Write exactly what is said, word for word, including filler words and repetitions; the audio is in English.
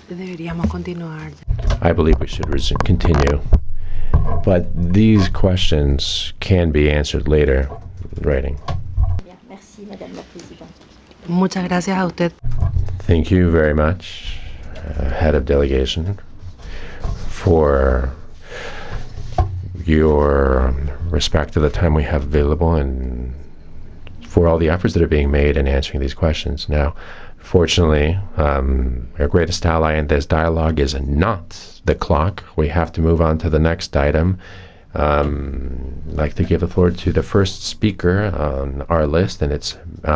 Deberíamos continuar. I believe we should resume, continue. But these questions can be answered later in writing. Muchas gracias a usted. Thank you very much, uh, head of delegation, for your respect of the time we have available and for all the efforts that are being made in answering these questions. Now, fortunately, um, our greatest ally in this dialogue is not the clock. We have to move on to the next item. Um, I'd like to give the floor to the first speaker on our list, and it's